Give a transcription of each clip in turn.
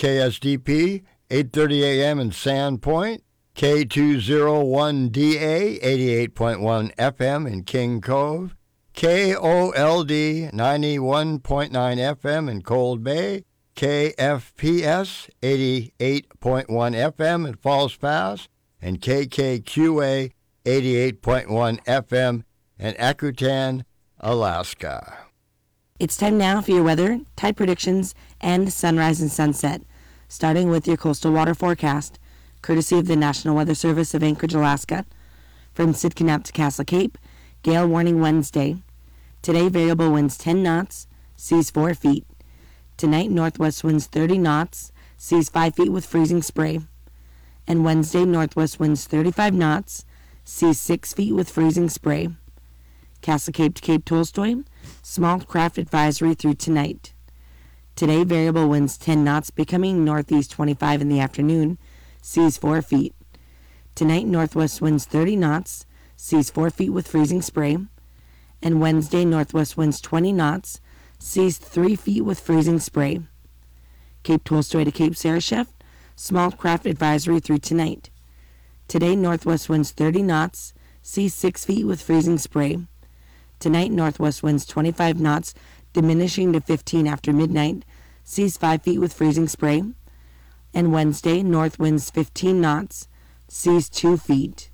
KSDP, 8:30 a.m. in Sandpoint, K201DA, 88.1 FM in King Cove, KOLD, 91.9 FM in Cold Bay, KFPS, 88.1 FM in Falls Pass, and KKQA, 88.1 FM in Akutan, Alaska. It's time now for your weather, tide predictions, and sunrise and sunset, starting with your coastal water forecast, courtesy of the National Weather Service of Anchorage, Alaska. From Sitka Nap to Castle Cape, gale warning Wednesday. Today, variable winds 10 knots, seas 4 feet. Tonight, northwest winds 30 knots, seas 5 feet with freezing spray. And Wednesday, northwest winds 35 knots, seas 6 feet with freezing spray. Castle Cape to Cape Tolstoy, small craft advisory through tonight. Today, variable winds 10 knots, becoming northeast 25 in the afternoon, seas 4 feet. Tonight, northwest winds 30 knots, seas 4 feet with freezing spray. And Wednesday, northwest winds 20 knots, seas 3 feet with freezing spray. Cape Tolstoy to Cape Sarashef, small craft advisory through tonight. Today, northwest winds 30 knots, seas 6 feet with freezing spray. Tonight, northwest winds 25 knots, diminishing to 15 after midnight, seas 5 feet with freezing spray. And Wednesday, north winds 15 knots, seas 2 feet.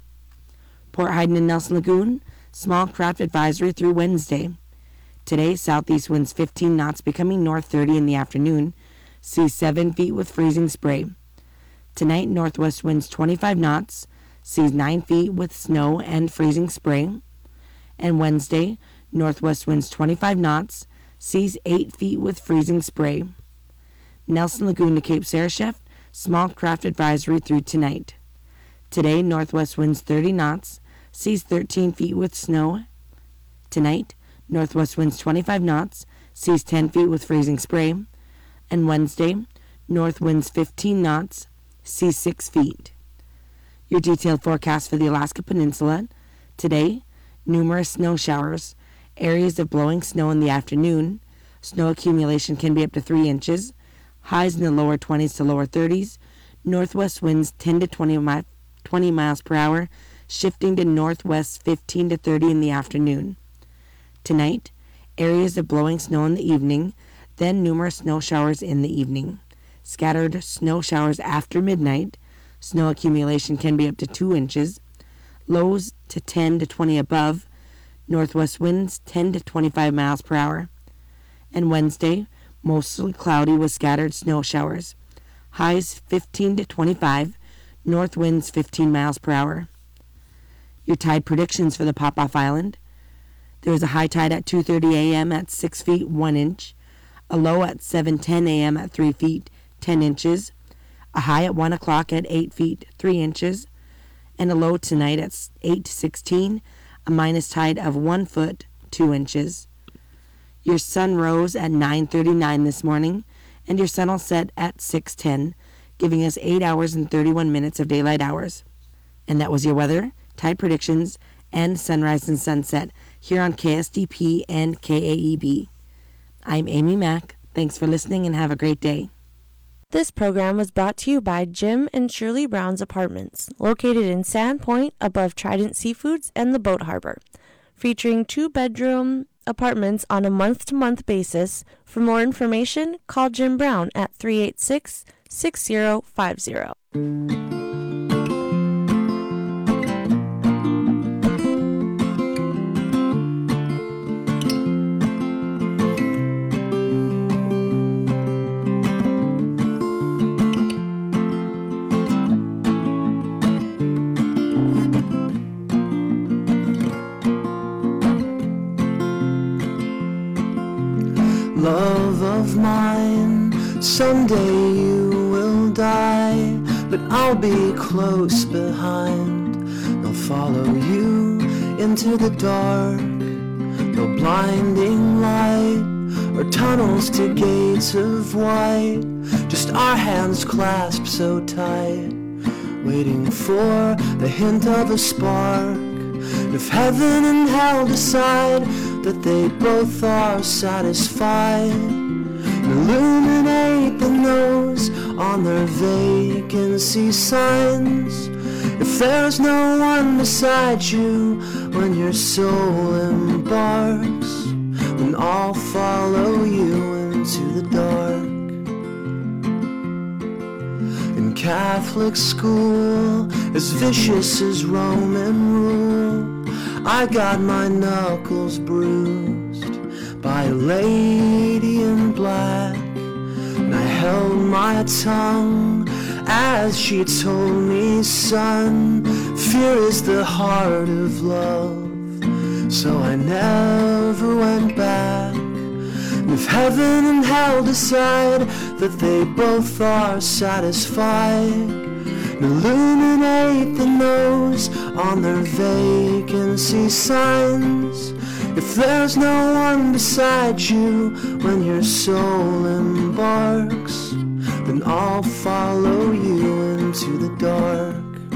Port Heiden and Nelson Lagoon, small craft advisory through Wednesday. Today, southeast winds 15 knots, becoming north 30 in the afternoon, seas 7 feet with freezing spray. Tonight, northwest winds 25 knots, seas 9 feet with snow and freezing spray. And Wednesday, northwest winds 25 knots, seas 8 feet with freezing spray. Nelson Lagoon to Cape Sarashef, small craft advisory through tonight. Today, northwest winds 30 knots, seas 13 feet with snow. Tonight, northwest winds 25 knots, seas 10 feet with freezing spray. And Wednesday, north winds 15 knots, seas 6 feet. Your detailed forecast for the Alaska Peninsula. Today, numerous snow showers, areas of blowing snow in the afternoon. Snow accumulation can be up to 3 inches. Highs in the lower 20s to lower 30s. Northwest winds 10 to 20 miles per hour, shifting to northwest 15 to 30 in the afternoon. Tonight, areas of blowing snow in the evening, then numerous snow showers in the evening. Scattered snow showers after midnight. Snow accumulation can be up to 2 inches. Lows to 10 to 20 above. Northwest winds 10 to 25 miles per hour. And Wednesday, mostly cloudy with scattered snow showers. Highs 15 to 25. North winds 15 miles per hour. Your tide predictions for the Pop-Off Island. There is a high tide at 2:30 a.m. at 6 feet 1 inch. A low at 7:10 a.m. at 3 feet 10 inches. A high at 1 o'clock at 8 feet 3 inches. And a low tonight at 8:16, a minus tide of 1 foot 2 inches. Your sun rose at 9:39 this morning, and your sun will set at 6:10, giving us 8 hours and 31 minutes of daylight hours. And that was your weather, tide predictions, and sunrise and sunset here on KSDP and KAEB. I'm Amy Mack. Thanks for listening and have a great day. This program was brought to you by Jim and Shirley Brown's Apartments, located in Sandpoint above Trident Seafoods and the Boat Harbor, featuring 2-bedroom apartments on a month-to-month basis. For more information, call Jim Brown at 386-6050. Love of mine, someday you will die, but I'll be close behind. They'll follow you into the dark, no blinding light or tunnels to gates of white, just our hands clasped so tight, waiting for the hint of a spark. If heaven and hell decide that they both are satisfied, illuminate the nose on their vacancy signs. If there's no one beside you when your soul embarks, then I'll follow you into the dark. In Catholic school, as vicious as Roman rule, I got my knuckles bruised by a lady in black, and I held my tongue as she told me, son, fear is the heart of love. So I never went back. And if heaven and hell decide that they both are satisfied, and illuminate the nose on their vacancy signs, if there's no one beside you when your soul embarks, then I'll follow you into the dark.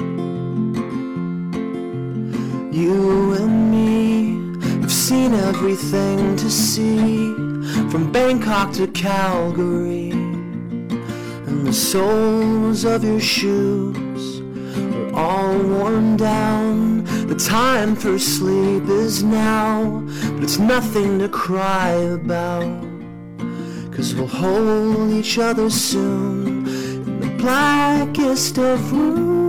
You and me have seen everything to see, from Bangkok to Calgary, and the soles of your shoes are all worn down. The time for sleep is now, but it's nothing to cry about, 'cause we'll hold each other soon in the blackest of rooms.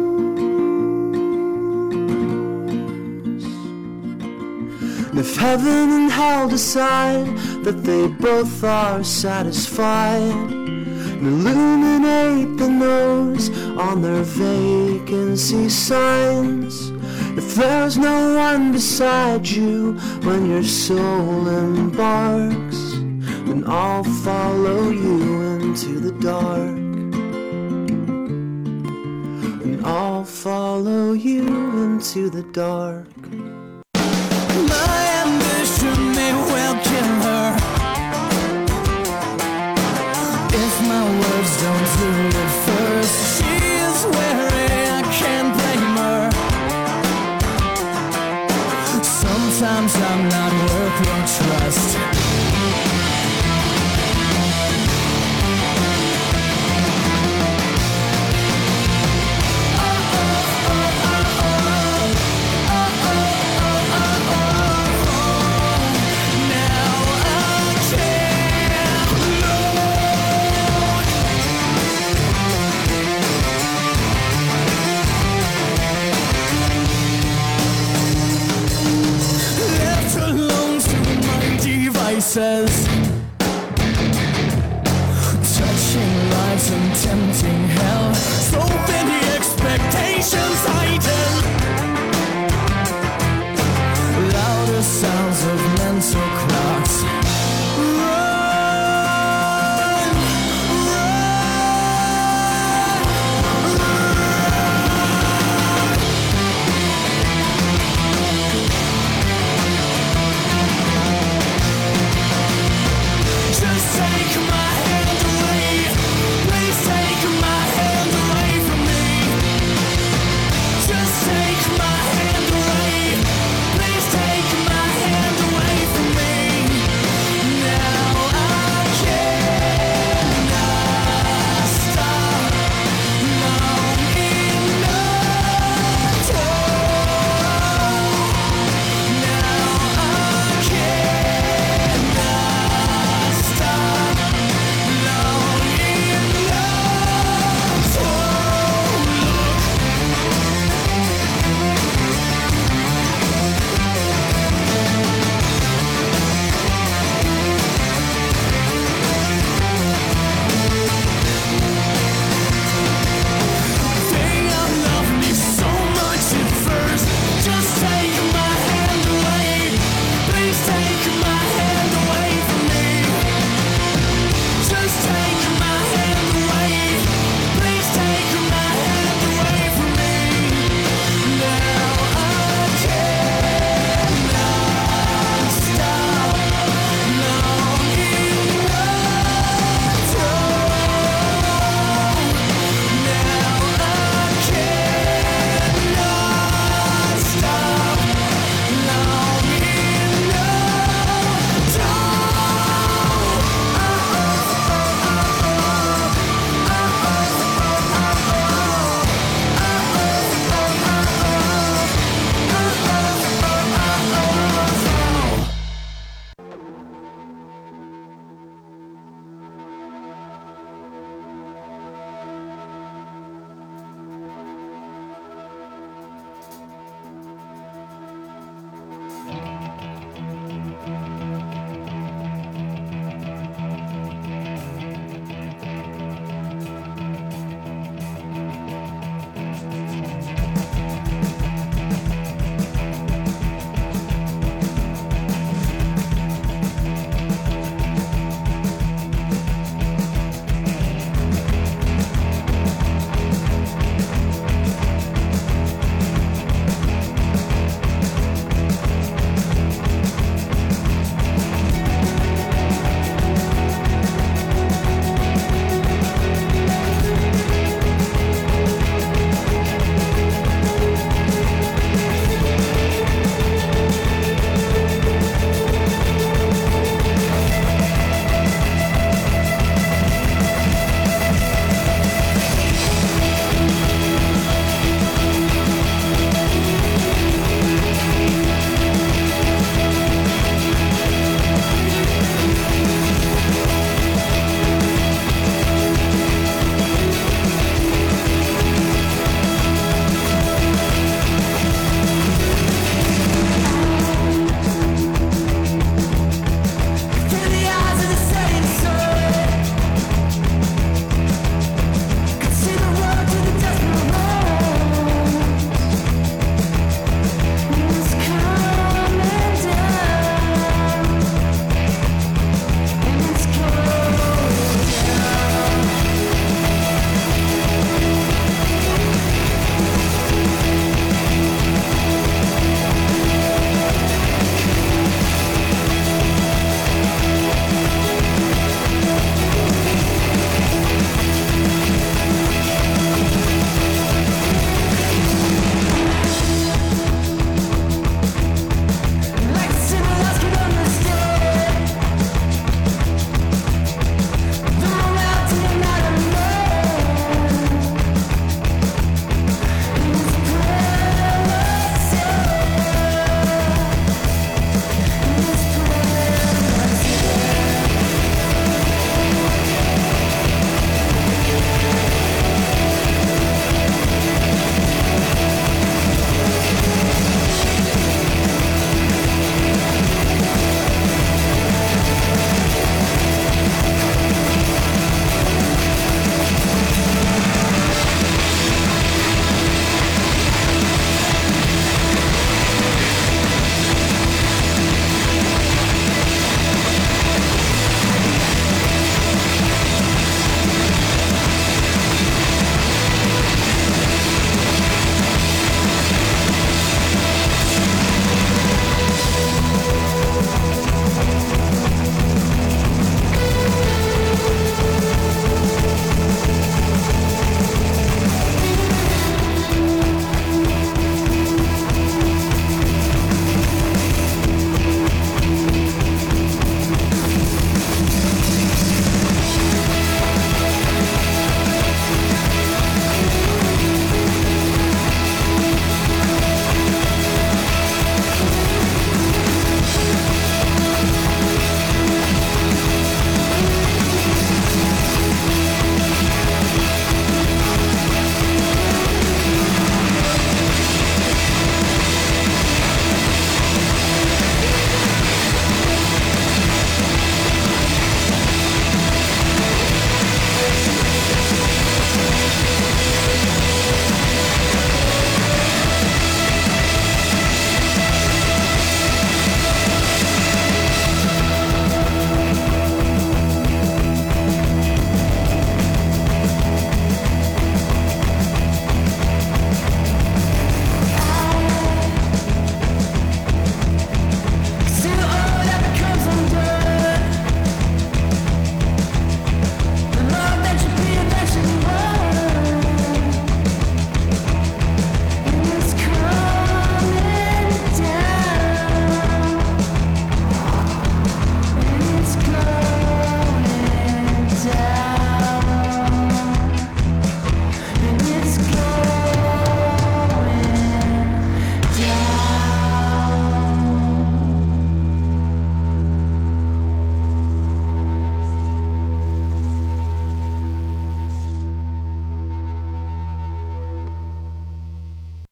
And if heaven and hell decide that they both are satisfied, and illuminate the nose on their vacancy signs, if there's no one beside you when your soul embarks, then I'll follow you into the dark. And I'll follow you into the dark. My ambition may well kill her if my words don't do it first. She is weary, I can't blame her. Sometimes I'm not worth your trust.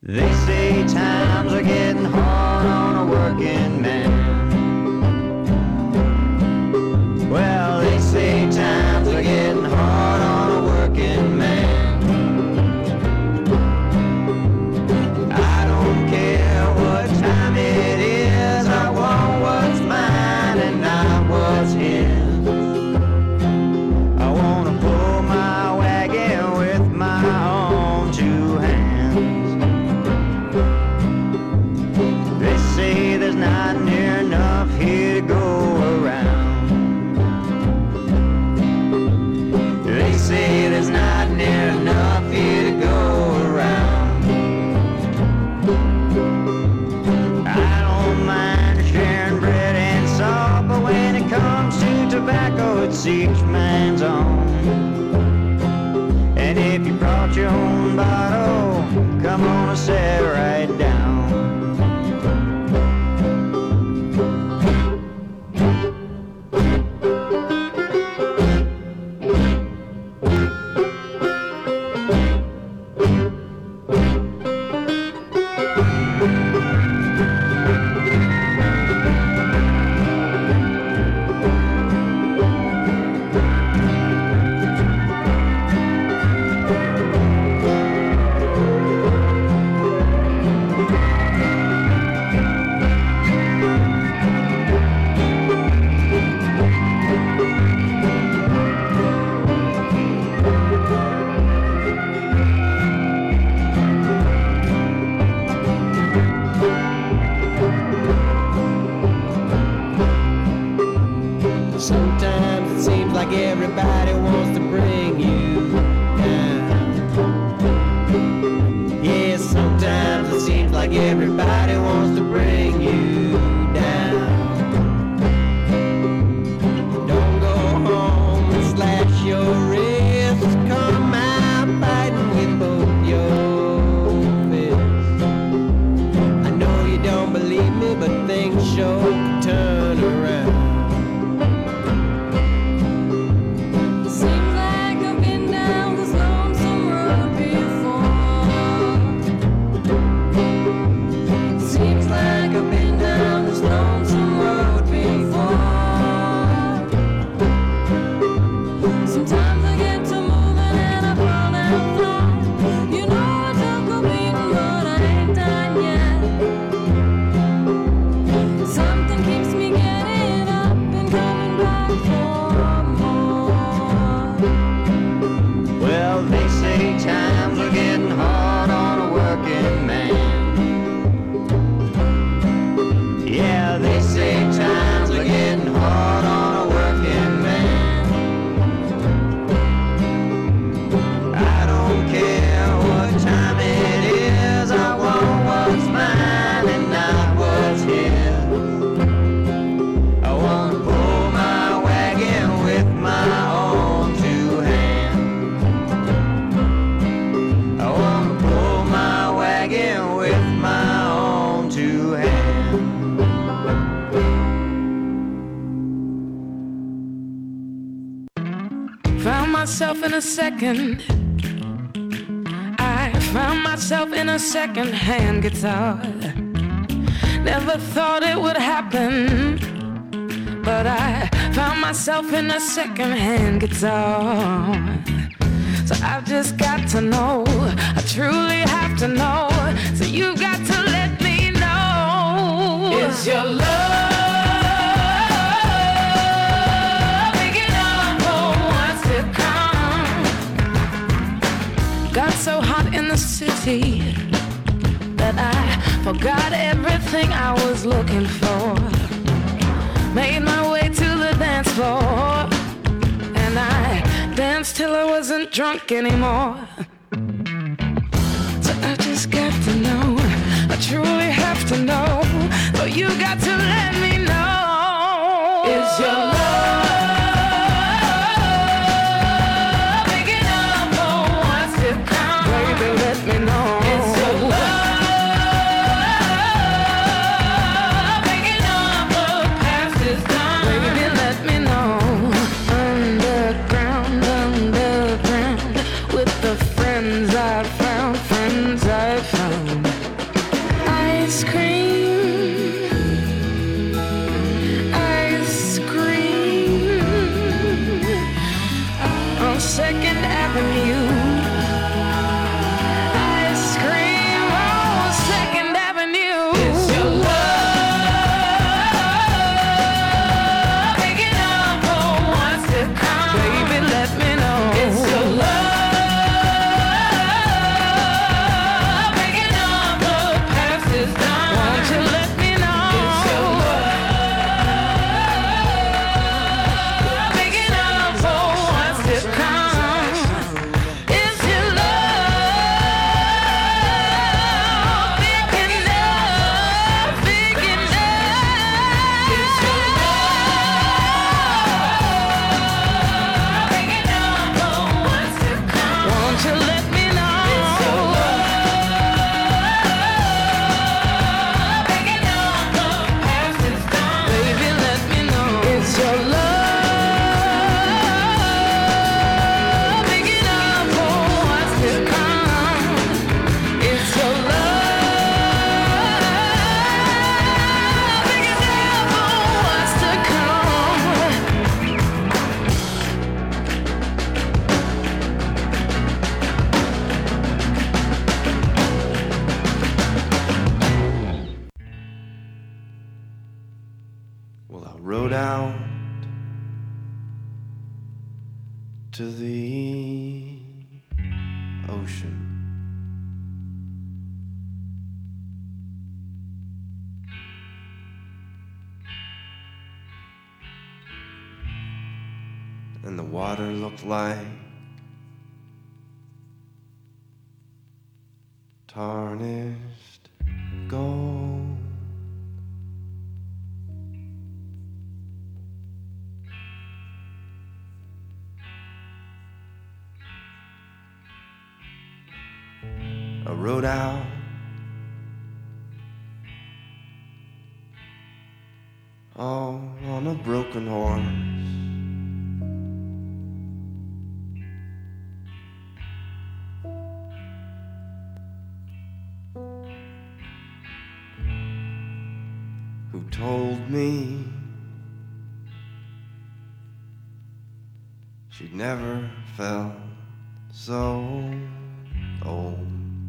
They say times are getting hard on a working man. Well, they say times are getting hard on a working man. I don't care what time it is, I want what's mine and not what's his. I want to pull my wagon with my own two hands. They say there's not near enough here to go around. They say there's not near enough here to go around. I don't mind sharing bread and salt, but when it comes to tobacco, it's each man's own. And if you brought your own bottle, come on and sit right down. Sometimes it seems like everybody wants to bring you down. Yeah, sometimes it seems like everybody wants to bring you down. Don't go home and slash your wrist. Come out fighting with both your fists. I know you don't believe me, but things sure can turn around. Myself in a second. I found myself in a second-hand guitar. Never thought it would happen, but I found myself in a second-hand guitar. So I've just got to know, I truly have to know. So you got to let me know. Is your love got so hot in the city that I forgot everything I was looking for. Made my way to the dance floor, and I danced till I wasn't drunk anymore. So I just got to know, I truly have to know. So you got to let me know. Is your love friends I found. Avenue. I scream, oh, Second Avenue. It's your love. Picking up on what's to come. Baby, let me know. It's your love. Picking up the past is done. Won't you let me know? It's your love. Picking up on what's to come. It's your love. Picking up, picking up. It's your love. Picking up on what's to come. Won't you let me know? It's your love. Picking up the past is done. Baby, let me know. It's your love. Picking up on what's to come. It's your love. Picking up on what's to come. Well, I rode out to the ocean. And the water looked like tarnished gold. I rode out all on a broken horse. Who told me she'd never felt so old.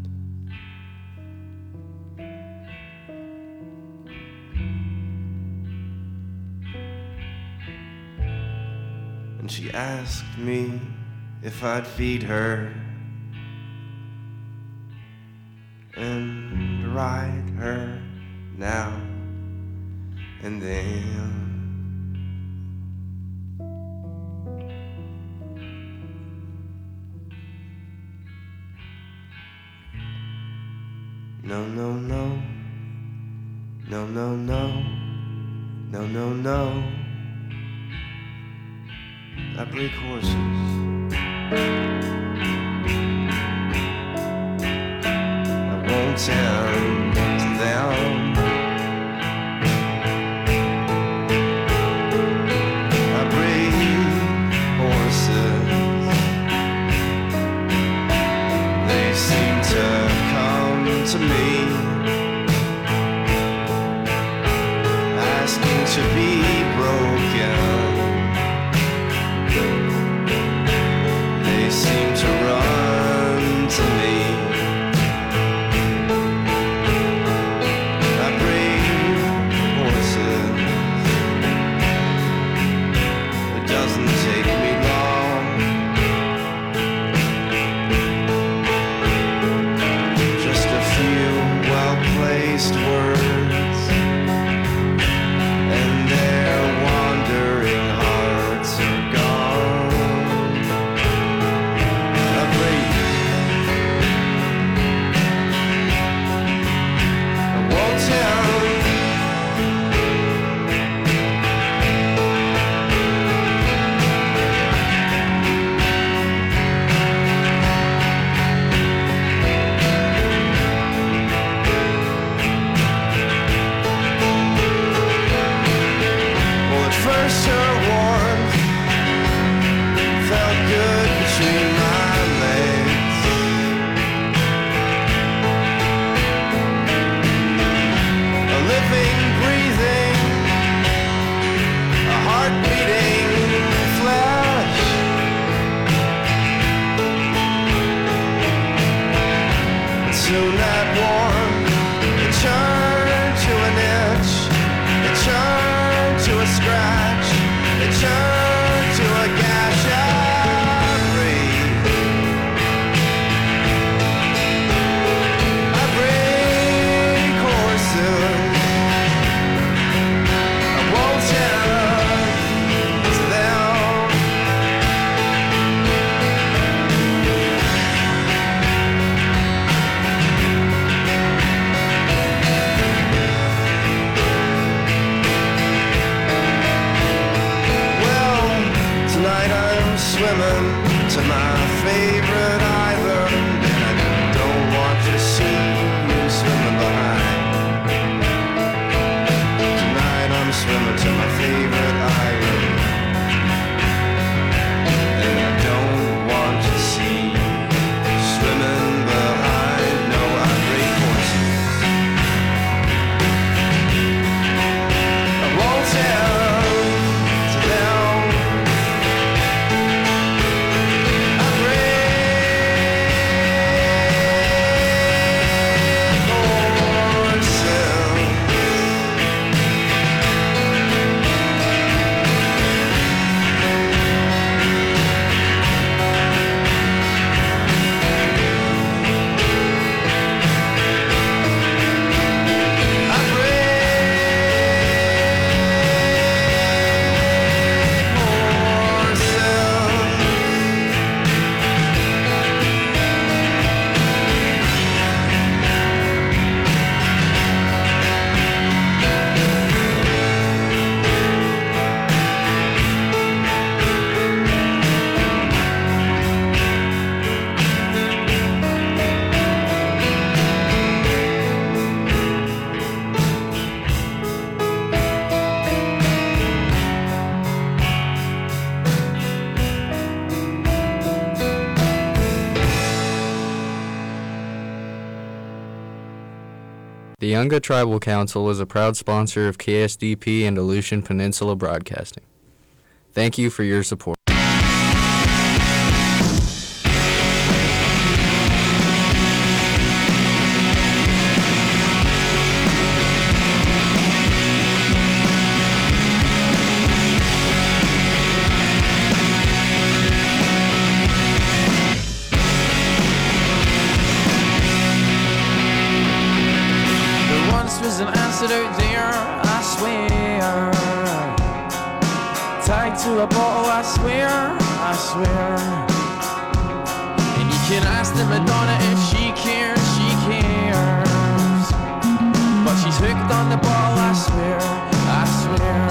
And she asked me if I'd feed her and ride her now and then. No, no, no, no, no, no, no, no, no. I break horses. I won't tend to them. I break horses. They seem to come to me, asking to be broken. They seem to run to me. I break horses. It doesn't take me long. Just a few favorite island, and I don't want to see you swimming behind. Tonight I'm swimming to my favorite island, and I don't want to see you swimming behind. No, I break horses. I won't tell to them. I break horses. I The Yunga Tribal Council is a proud sponsor of KSDP and Aleutian Peninsula Broadcasting. Thank you for your support. There once was an acid out there, I swear. Tied to a bottle, I swear, I swear. And you can ask the Madonna if she cares, she cares. But she's hooked on the bottle, I swear, I swear.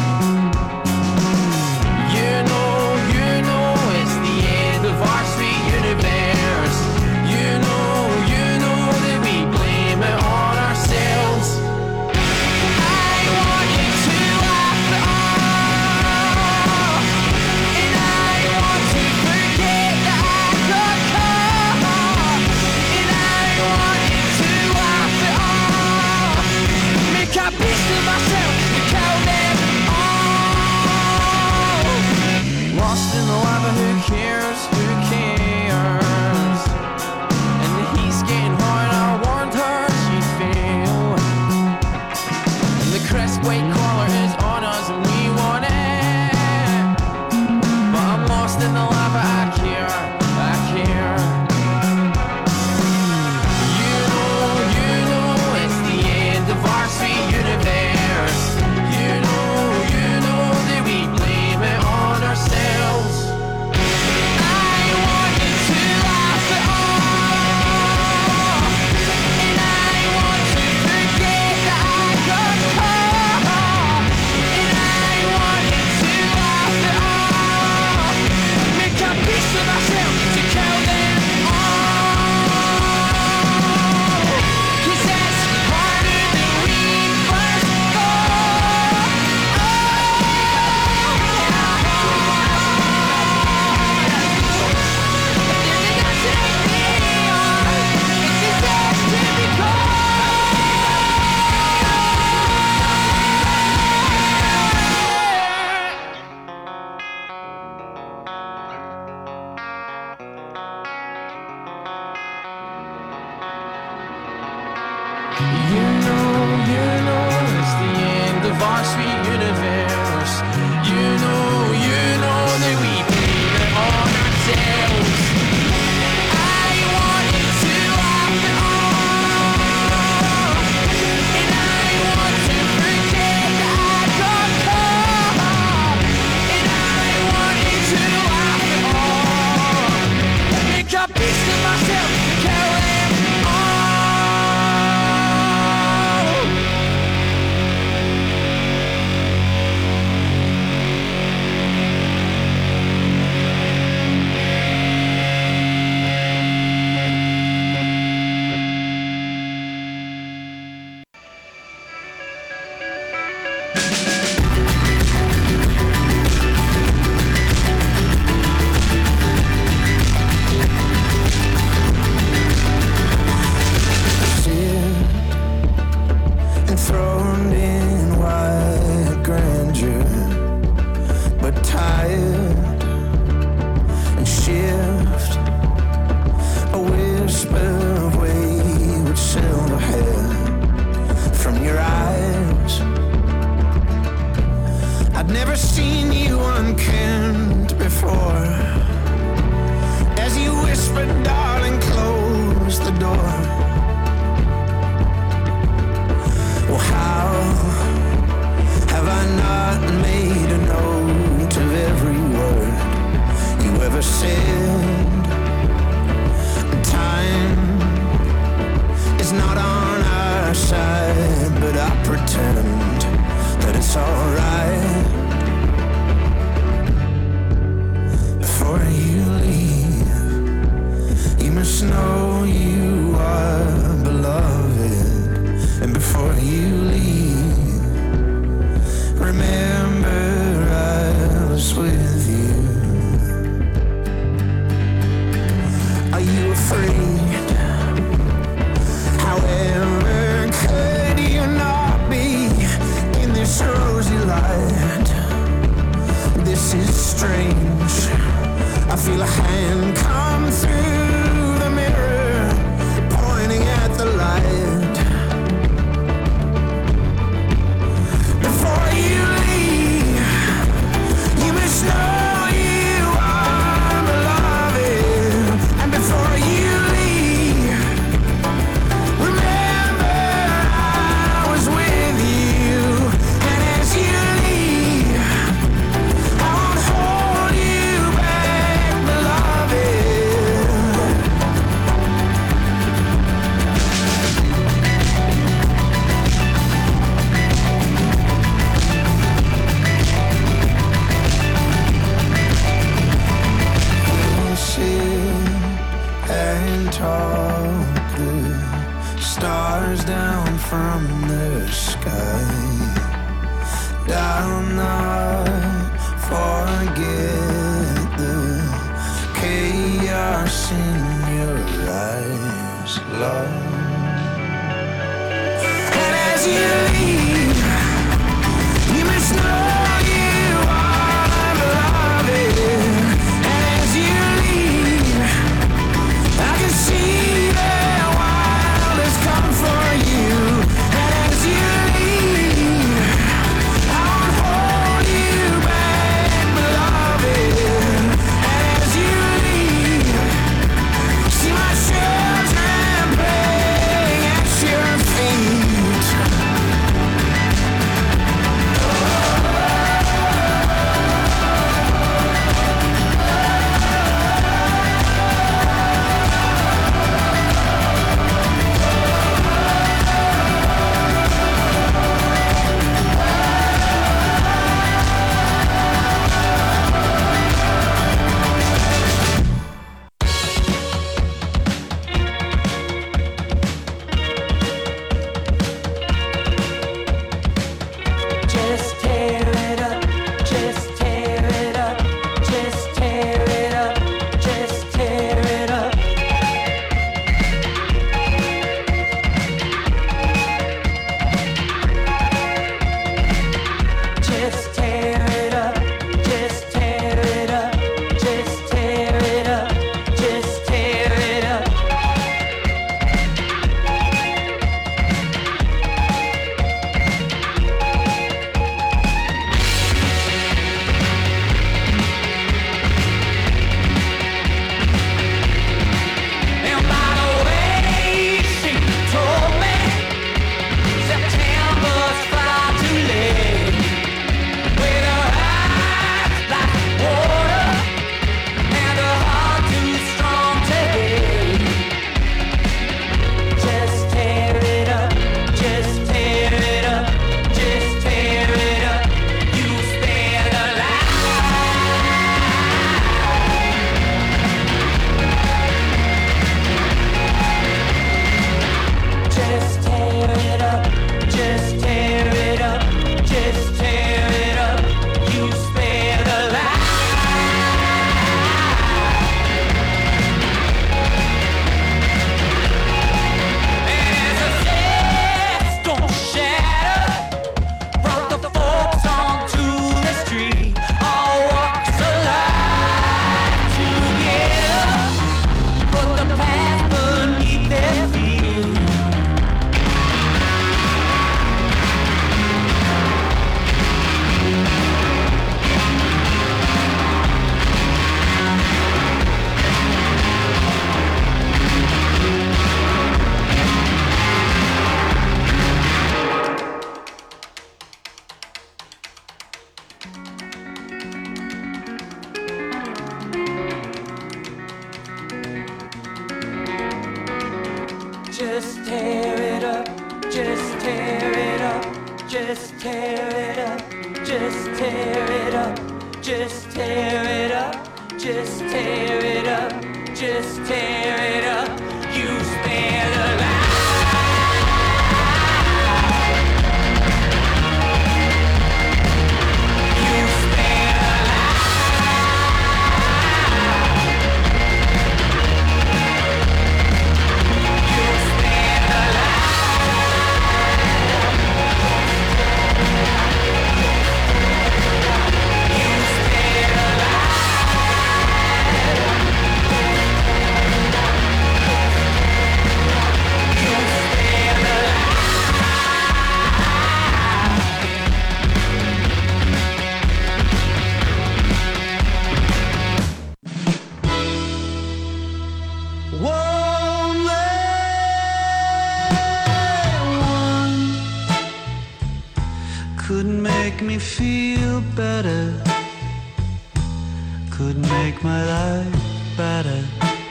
You know, it's the end of our sweet universe. You know that we blame it on ourselves. I want you to laugh it off, and I want to forget that I got caught, and I want you to laugh it off, make a beast of myself to kill them all. Lost in the lava, who cares, who cares? And the heat's getting hot, I warned her she'd fail. And the crest white collar is on us and we want it. But I'm lost in the lava, I care, I care. You know, it's the end of our sweet universe. You know that we blame it on ourselves. I want you to laugh it off, and I want to forget that I got caught, and I want you to laugh it off, make a piece of myself to kill them all. 'Cause that's harder than we first thought. You know, it's the end of our sweet universe. You know that we blame it on ourselves. I want you to laugh it off, and I want to forget that I got caught, and I want you to laugh it off, make a piece of myself, kill them all. You must know you are beloved, and before you leave, remember I was with you. Are you afraid? However, could you not be in this rosy light? This is strange. I feel a hand come through the mirror, pointing at the light. Before you leave, you must know you are beloved. And before you leave, remember I was with you. And as you leave, I won't hold you back, beloved. We'll sit and talk, the stars down from the sky. I'll not forget the chaos in your eyes, love. And as you leave, you must know you are beloved. And as you leave, I can see the wild has come for you. And as you leave, I won't hold you back, beloved. And as you leave, see my children playing at your feet. Just tear it up, just tear it up, just tear it up, just tear it up. Just tear it up, just tear it up, just tear it up, just tear it up. And by the way she told me, September's far too late. With her eyes like water and her heart too strong to hate. Just tear it up, just tear it up, just tear it up. You spare the light. Just tear it up, just tear it up, just tear it up. You spare the light. And as the steps don't shatter, brought the folks onto the street. All walks alive together, put the past beneath their feet. Just tear it up, just tear it up, just tear it up, just tear it up, just tear it up, just tear it up, just tear it up. Only one could make me feel better, could make my life better.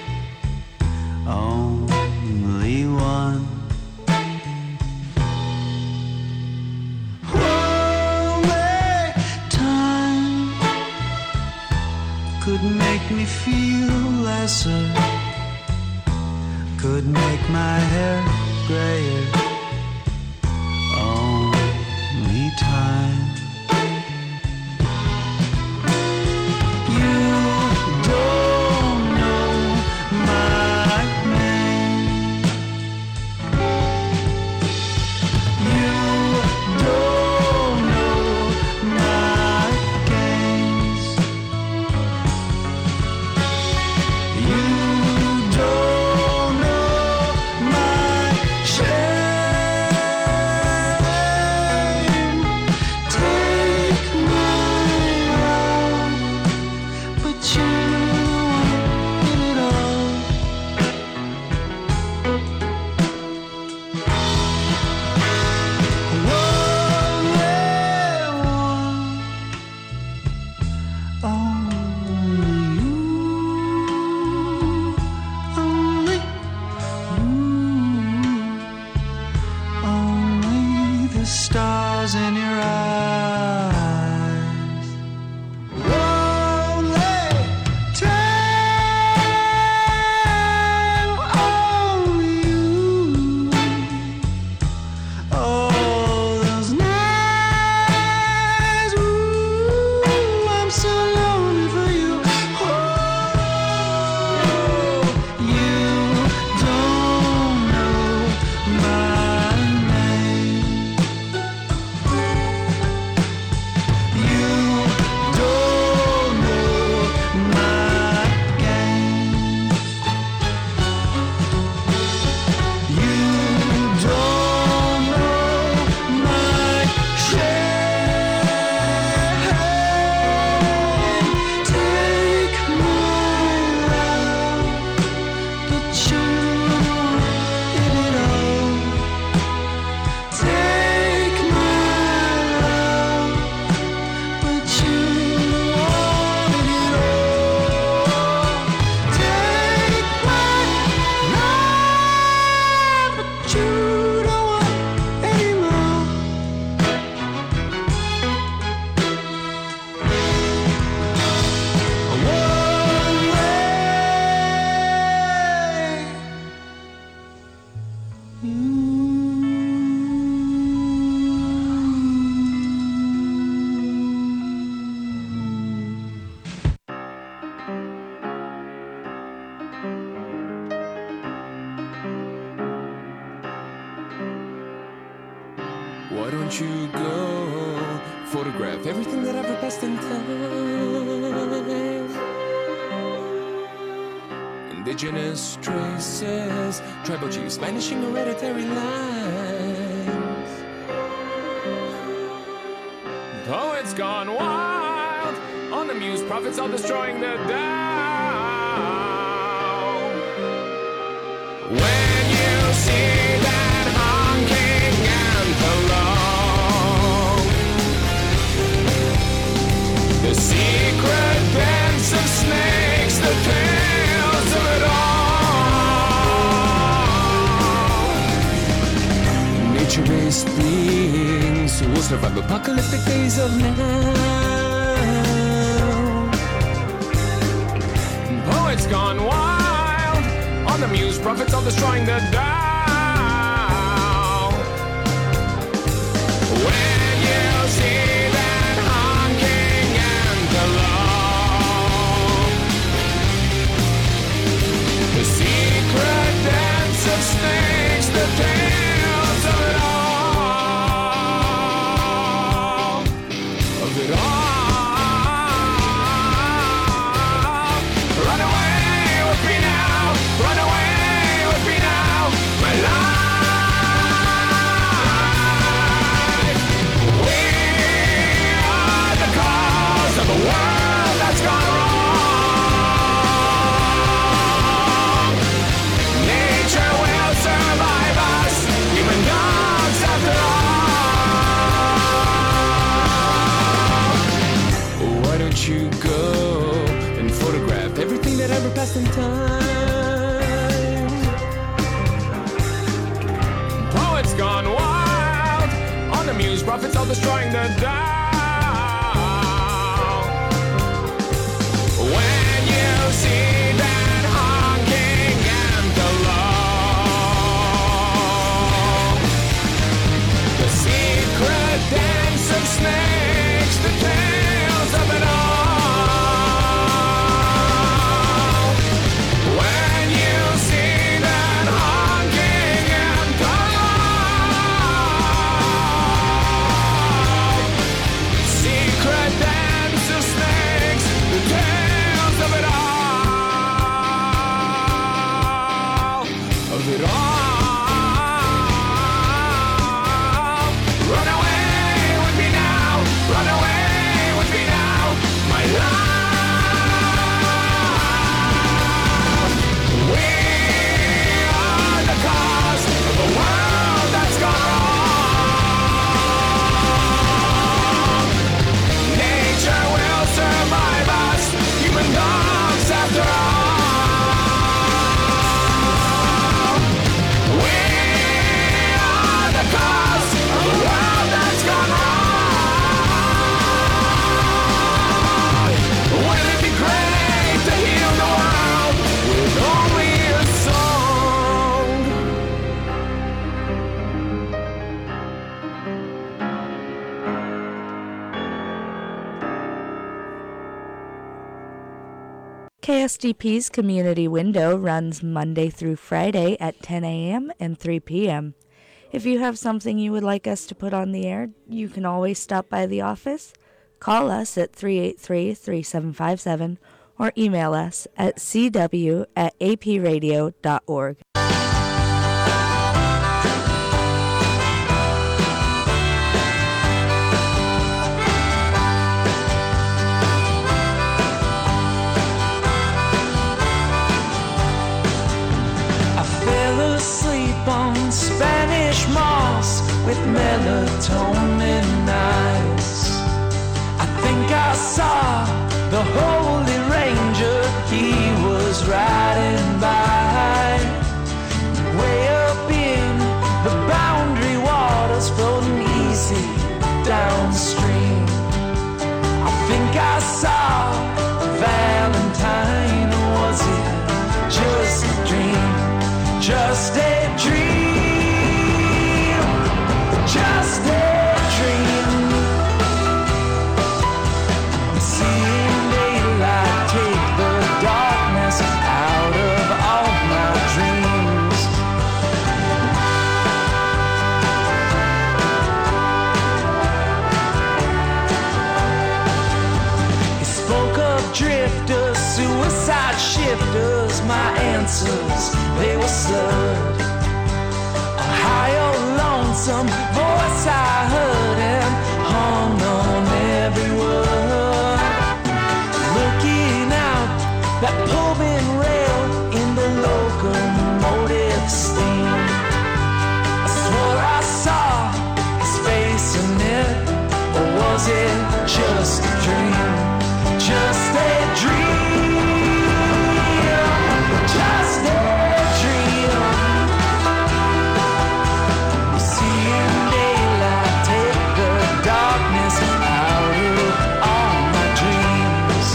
Only one. Only time could make me feel lesser, could make my hair grayer. Only time. You don't know my name. You don't know my games. You don't know my shame. Take my love, but you want it all. Only the stars in your eyes. Only time, only you. Oh, those nights, ooh, I'm so lonely for you. Oh, you don't know my name. You don't know my games. You don't know my shame. Take my love, but you wanted it all. Take my love, but you wanted it all. Take my love, but you don't want anymore. Why don't you go photograph everything that I've passed in time? Indigenous traces, tribal chiefs vanishing hereditary lines. Poets gone wild, on the muse prophets all destroying the Tao. When you see that honking antelope, the secret dance of snakes, the tales of it all. Nature-based beings who will survive apocalyptic days of now. Poets gone wild, on the muse prophets all destroying the Tao. When you see that honking antelope, the secret dance of snakes, the tales of it all, of it all. Run away with me now, run away with me now, my life. down. When you see that honking antelope, the secret dance of snakes, the tales of it all. When you see that honking antelope, secret dance of snakes, the tales of it all, of it all. Run away with me now, run away with me now, my love. We are the cause of a world that's gone wrong. Nature will survive us, human dogs after all. We are the cause of a world that's gone wrong. Wouldn't it be great to heal the world with only a song? KSDP's Community Window runs Monday through Friday at 10 a.m. and 3 p.m. If you have something you would like us to put on the air, you can always stop by the office, call us at 383-3757, or email us at cw@apradio.org. I fell asleep on Spanish moss with melatonin eyes. I think I saw the Holy Ranger, he was riding by. Way up in the boundary waters, floating easy downstream. I think I saw Valentine, or was it just a dream? Just a dream, just a dream. Seeing daylight take the darkness out of all my dreams. He spoke of drifters, suicide shifters, my answers, they were slurred. A high or lonesome voice I heard and hung on every word. Looking out that pulling rail in the locomotive steam, I swore I saw his face in it, or was it just a dream? Just a dream, just a dream. Seeing daylight take the darkness out of all my dreams.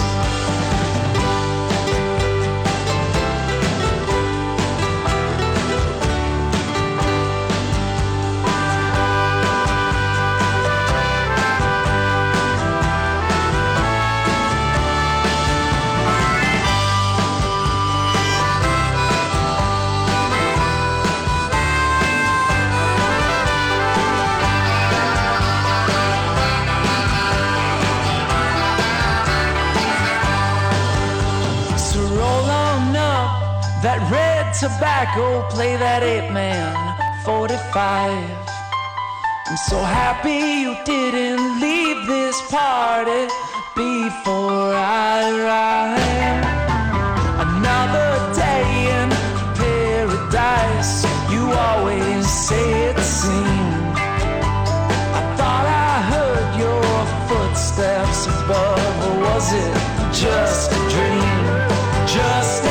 So roll on up that red tobacco, play that 8-man 45. I'm so happy you didn't leave this party before I arrive. Another day in paradise, you always say it seemed. I thought I heard your footsteps above, or was it just a dream? Just a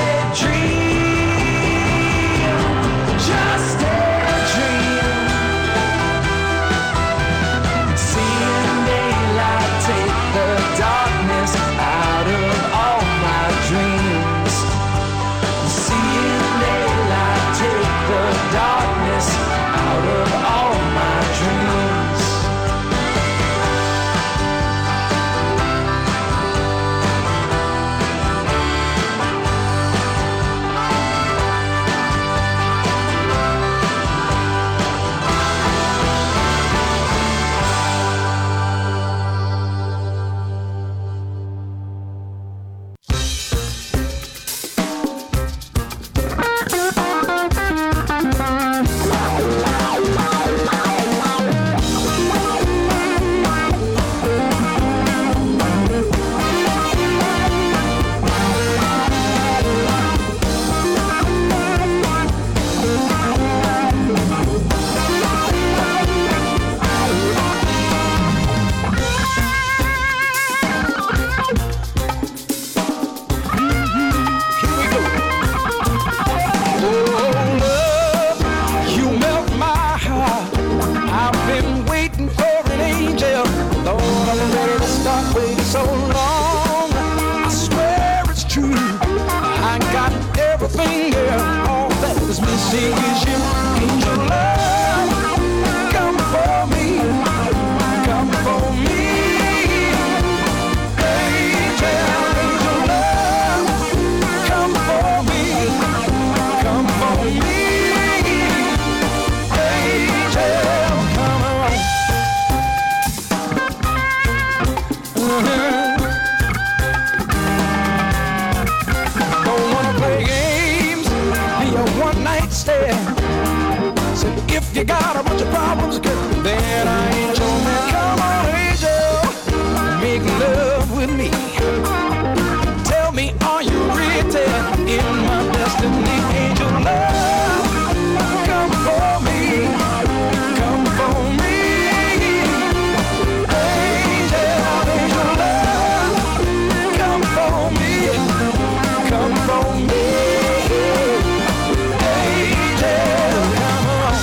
dream, just a dream. Seeing sing is you, angel love. Come for me, come for me. Angel, angel love. Come for me, come for me. Angel, come on. Don't wanna play games, be a one-night stand. Said if you got a bunch of problems, girl, then I ain't your man. Come on, angel, make love with me. Tell me, are you written in my destiny? Angel love, come for me, come for me. Angel, angel love, come for me, come for me. Angel, come on.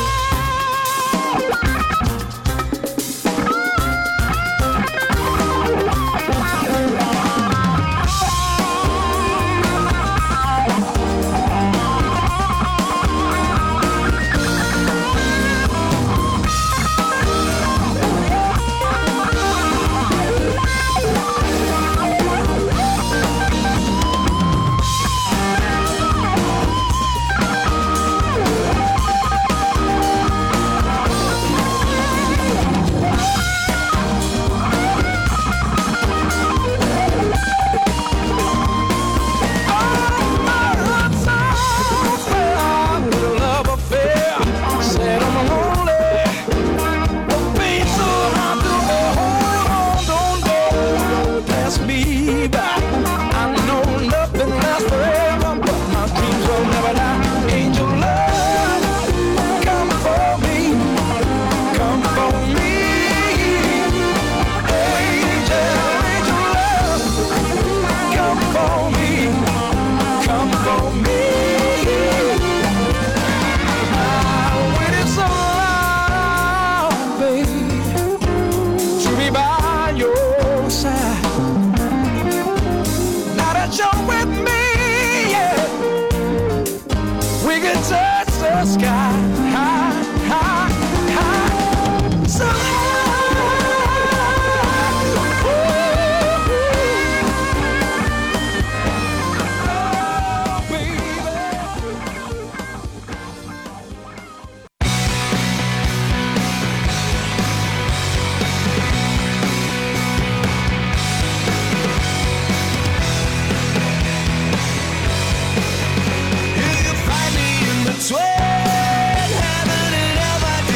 Love affair, said I'm lonely. The pain so hard to bear. Hold on, don't pass me by. I know nothing lasts forever, but my dreams will never die. Angel love, come for me, come for me. Angel, angel love, come for me, come for me. I waited so long, baby, to be by your side. Now that you're with me, yeah, we can touch the sky, high, high, high. So high, baby. You find me in between heaven and hell, but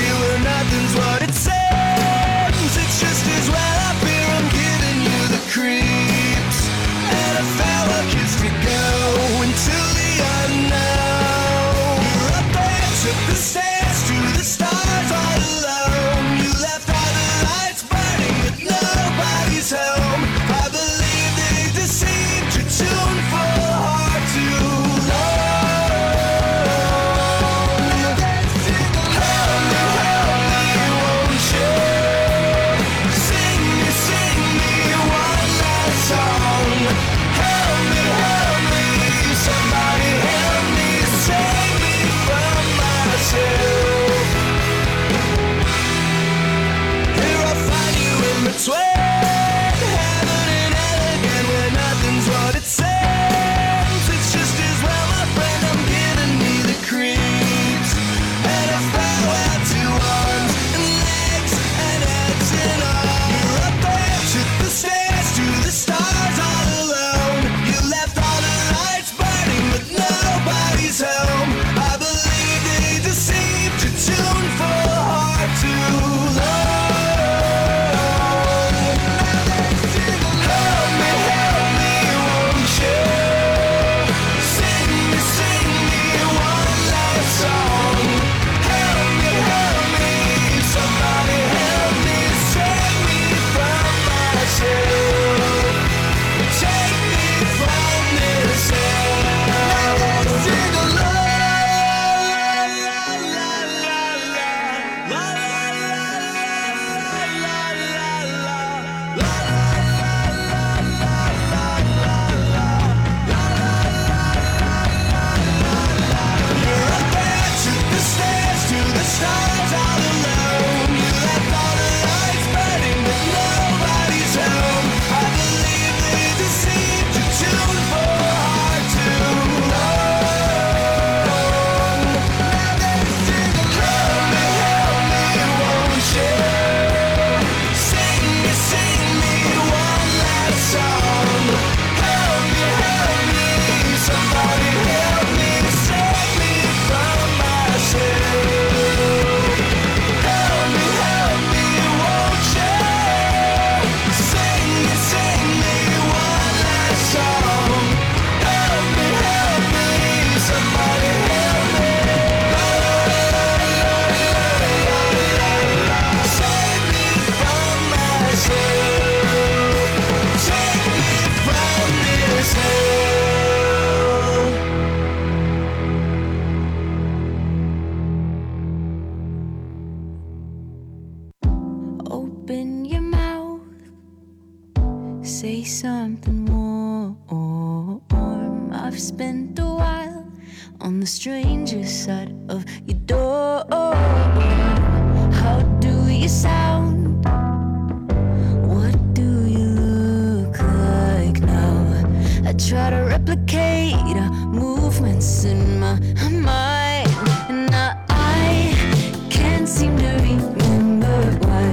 something warm. I've spent a while on the stranger side of your door. How do you sound? What do you look like now? I try to replicate our movements in my mind, and I can't seem to remember why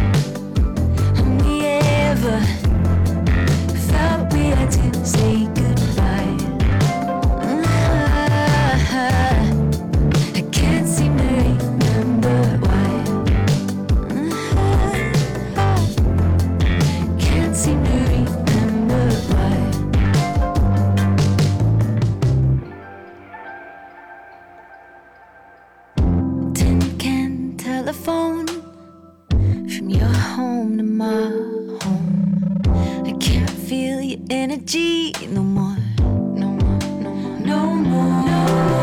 we ever felt we had to say goodbye. I can't seem to remember why. Can't seem to remember why. Tin can telephone from your home to my home. I can't feel your energy no more. No more, no more, no more. No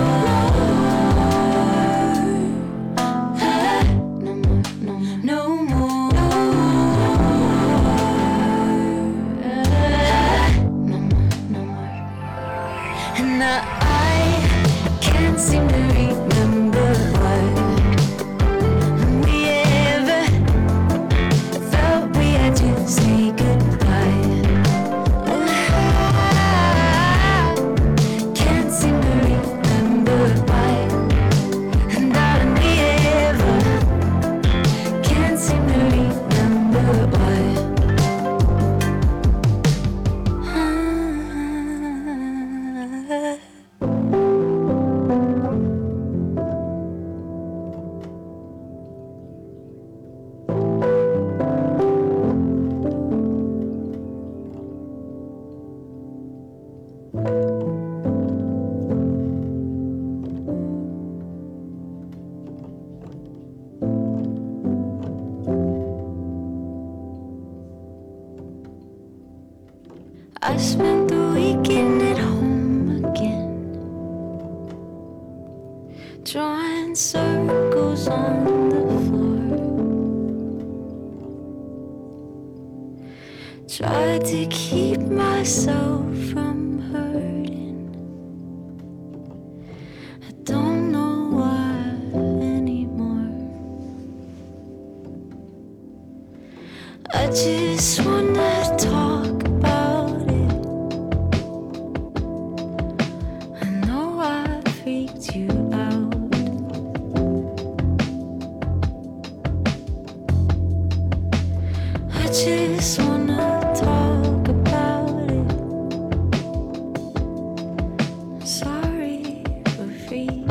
more, no more, no more. No more, no more. And I can't seem to remember why we ever felt we had to say goodbye. Can't seem to remember why. And darling, we ever can't seem to remember why. I spent the weekend at home again, drawing circles on the floor. Tried to keep myself from hurting. I don't know why anymore. I just wanna talk about it. I know I freaked you out. I just wanna talk about it. Sorry for freaking